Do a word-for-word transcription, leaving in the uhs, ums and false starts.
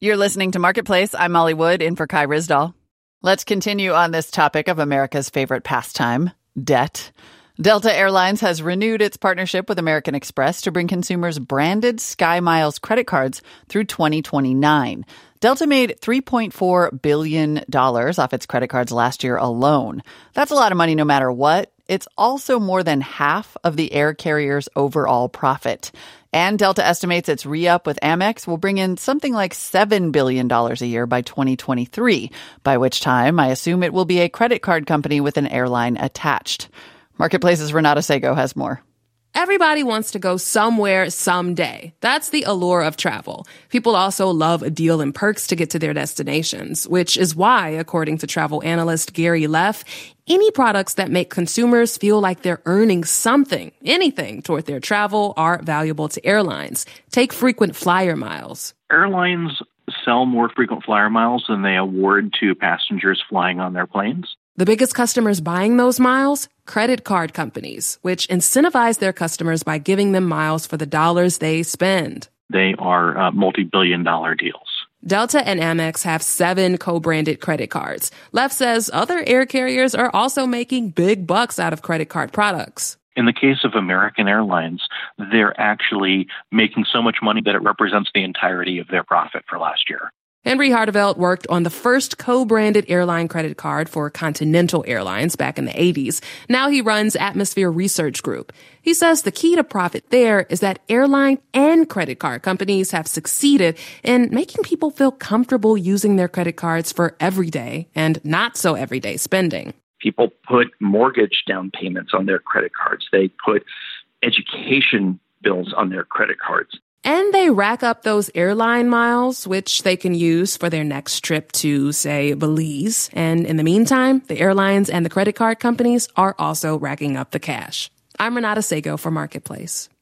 You're listening to Marketplace. I'm Molly Wood, in for Kai Ryssdal. Let's continue on this topic of America's favorite pastime, debt. Delta Airlines has renewed its partnership with American Express to bring consumers branded SkyMiles credit cards through twenty twenty-nine. Delta made three point four billion dollars off its credit cards last year alone. That's a lot of money no matter what. It's also more than half of the air carrier's overall profit. And Delta estimates its re-up with Amex will bring in something like seven billion dollars a year by twenty twenty-three, by which time I assume it will be a credit card company with an airline attached. Marketplace's Renata Sego has more. Everybody wants to go somewhere someday. That's the allure of travel. People also love a deal and perks to get to their destinations, which is why, according to travel analyst Gary Leff, any products that make consumers feel like they're earning something, anything, toward their travel are valuable to airlines. Take frequent flyer miles. Airlines sell more frequent flyer miles than they award to passengers flying on their planes. The biggest customers buying those miles? Credit card companies, which incentivize their customers by giving them miles for the dollars they spend. They are uh, multi-billion dollar deals. Delta and Amex have seven co-branded credit cards. Leff says other air carriers are also making big bucks out of credit card products. In the case of American Airlines, they're actually making so much money that it represents the entirety of their profit for last year. Henry Hartevelt worked on the first co-branded airline credit card for Continental Airlines back in the eighties. Now he runs Atmosphere Research Group. He says the key to profit there is that airline and credit card companies have succeeded in making people feel comfortable using their credit cards for everyday and not so everyday spending. People put mortgage down payments on their credit cards. They put education bills on their credit cards. And they rack up those airline miles, which they can use for their next trip to, say, Belize. And in the meantime, the airlines and the credit card companies are also racking up the cash. I'm Renata Sego for Marketplace.